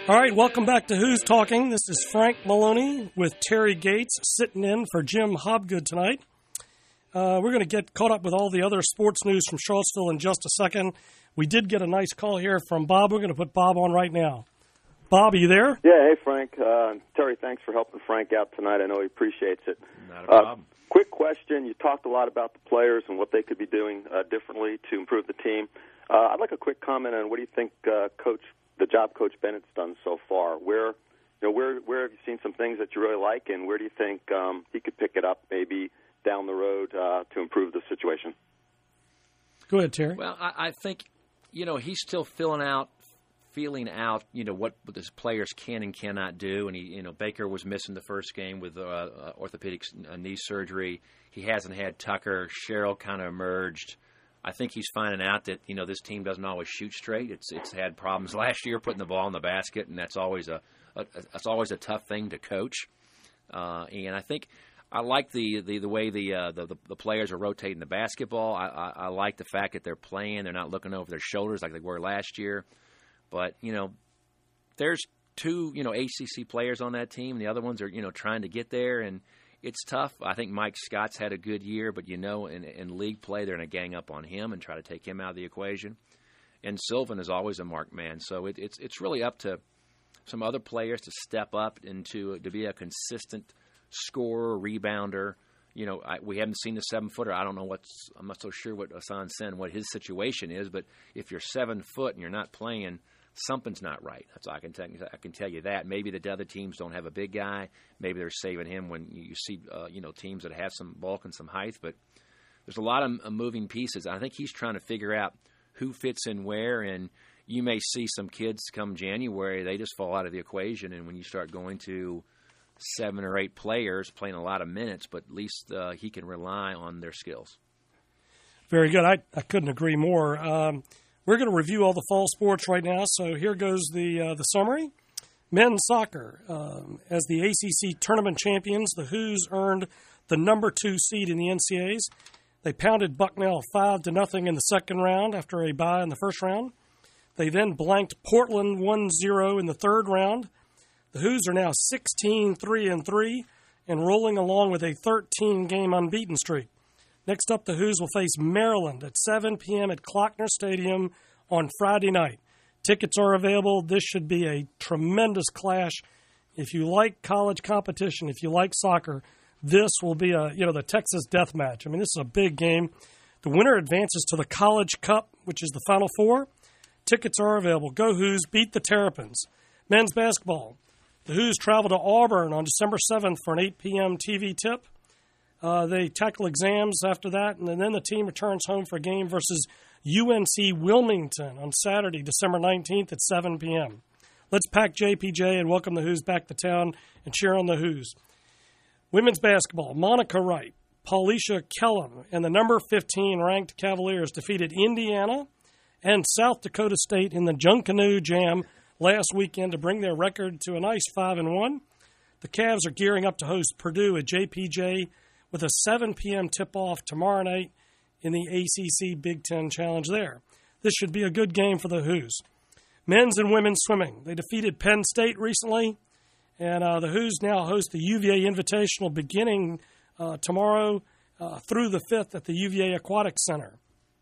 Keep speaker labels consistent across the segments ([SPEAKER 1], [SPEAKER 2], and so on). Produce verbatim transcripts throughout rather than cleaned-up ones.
[SPEAKER 1] All right, welcome back to Who's Talking. This is Frank Maloney with Terry Gates sitting in for Jim Hobgood tonight. Uh, we're going to get caught up with all the other sports news from Charlottesville in just a second. We did get a nice call here from Bob. We're going to put Bob on right now. Bob, are you there?
[SPEAKER 2] Yeah, hey, Frank. Uh, Terry, thanks for helping Frank out tonight. I know he appreciates it.
[SPEAKER 3] Not a problem.
[SPEAKER 2] Uh, quick question. You talked a lot about the players and what they could be doing uh, differently to improve the team. Uh, I'd like a quick comment on what do you think uh, Coach the job Coach Bennett's done so far. Where, you know, where where have you seen some things that you really like, and where do you think um, he could pick it up maybe down the road uh, to improve the situation?
[SPEAKER 1] Go ahead, Terry.
[SPEAKER 3] Well, I, I think, you know, he's still filling out, feeling out, you know, what his players can and cannot do. And he, you know, Baker was missing the first game with uh, uh, orthopedic uh, knee surgery. He hasn't had Tucker. Sherrill kind of emerged. I think he's finding out that, you know, this team doesn't always shoot straight. It's it's had problems last year putting the ball in the basket, and that's always a, a that's always a tough thing to coach. Uh, and I think I like the, the, the way the, uh, the the players are rotating the basketball. I, I, I like the fact that they're playing. They're not looking over their shoulders like they were last year. But, you know, there's two, you know, A C C players on that team. The other ones are, you know, trying to get there, and it's tough. I think Mike Scott's had a good year, but, you know, in, in league play, they're going to gang up on him and try to take him out of the equation. And Sylvan is always a marked man. So it, it's it's really up to some other players to step up into to be a consistent scorer, rebounder. You know, I, we haven't seen the seven-footer. I don't know what's – I'm not so sure what Hassan Sen, what his situation is. But if you're seven foot and you're not playing – something's not right. That's all I can tell you. I can tell you that. Maybe the other teams don't have a big guy. Maybe they're saving him when you see, uh, you know, teams that have some bulk and some height. But there's a lot of uh, moving pieces. I think he's trying to figure out who fits in where. And you may see some kids come January, they just fall out of the equation. And when you start going to seven or eight players playing a lot of minutes, but at least uh, he can rely on their skills.
[SPEAKER 1] Very good. I, I couldn't agree more. Um, We're going to review all the fall sports right now, so here goes the uh, the summary. Men's soccer. Um, as the A C C tournament champions, the Who's earned the number two seed in the N C A As. They pounded Bucknell five to nothing in the second round after a bye in the first round. They then blanked Portland one zero in the third round. The Who's are now sixteen three and three and rolling along with a thirteen-game unbeaten streak. Next up, the Who's will face Maryland at seven p.m. at Klockner Stadium on Friday night. Tickets are available. This should be a tremendous clash. If you like college competition, if you like soccer, this will be a you know the Texas death match. I mean, this is a big game. The winner advances to the College Cup, which is the Final Four. Tickets are available. Go Who's, beat the Terrapins. Men's basketball. The Who's travel to Auburn on December seventh for an eight p.m. T V tip. Uh, they tackle exams after that, and then the team returns home for a game versus U N C Wilmington on Saturday, December nineteenth at seven p.m. Let's pack J P J and welcome the Who's back to town and cheer on the Who's. Women's basketball, Monica Wright, Paulisha Kellum, and the number fifteen ranked Cavaliers defeated Indiana and South Dakota State in the Junkanoo Jam last weekend to bring their record to a nice five and one. The Cavs are gearing up to host Purdue at J P J with a seven p.m. tip-off tomorrow night in the A C C Big Ten Challenge there. This should be a good game for the Who's. Men's and women's swimming. They defeated Penn State recently, and uh, the Who's now host the U V A Invitational beginning uh, tomorrow uh, through the fifth at the U V A Aquatic Center.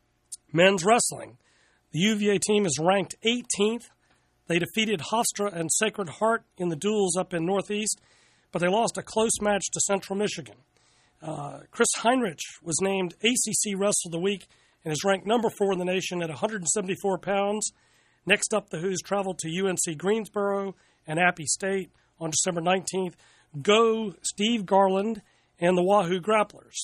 [SPEAKER 1] Men's wrestling. The U V A team is ranked eighteenth. They defeated Hofstra and Sacred Heart in the duels up in Northeast, but they lost a close match to Central Michigan. Uh, Chris Heinrich was named A C C Wrestler of the Week and is ranked number four in the nation at one hundred seventy-four pounds. Next up, the Who's traveled to U N C Greensboro and Appy State on December nineteenth. Go Steve Garland and the Wahoo Grapplers.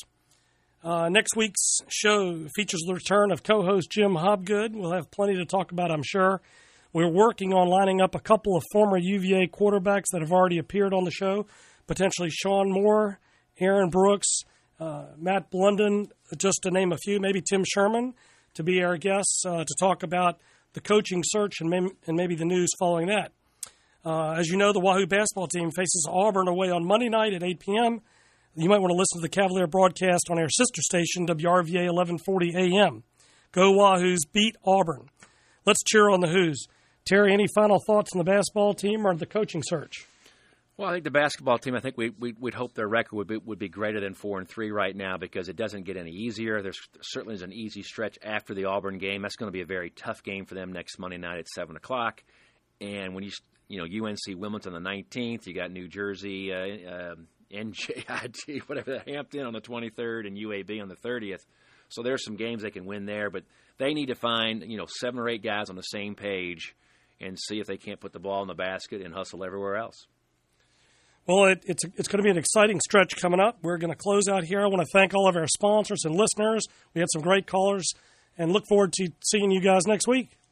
[SPEAKER 1] Uh, next week's show features the return of co-host Jim Hobgood. We'll have plenty to talk about, I'm sure. We're working on lining up a couple of former U V A quarterbacks that have already appeared on the show, potentially Sean Moore, Aaron Brooks, uh, Matt Blunden, just to name a few, maybe Tim Sherman to be our guests uh, to talk about the coaching search and, may- and maybe the news following that. Uh, as you know, the Wahoo basketball team faces Auburn away on Monday night at eight p.m. You might want to listen to the Cavalier broadcast on our sister station, W R V A eleven forty A M. Go Wahoos, beat Auburn. Let's cheer on the Who's. Terry, any final thoughts on the basketball team or the coaching search?
[SPEAKER 3] Well, I think the basketball team, I think we, we, we'd hope their record would be, would be greater than four and three right now because it doesn't get any easier. There's certainly is an easy stretch after the Auburn game. That's going to be a very tough game for them next Monday night at seven o'clock. And when you, you know, U N C Wilmington on the nineteenth, you got New Jersey, uh, uh, N J I T, whatever, Hampton on the twenty-third, and U A B on the thirtieth. So there's some games they can win there, but they need to find, you know, seven or eight guys on the same page and see if they can't put the ball in the basket and hustle everywhere else.
[SPEAKER 1] Well, it, it's it's going to be an exciting stretch coming up. We're going to close out here. I want to thank all of our sponsors and listeners. We had some great callers, and look forward to seeing you guys next week.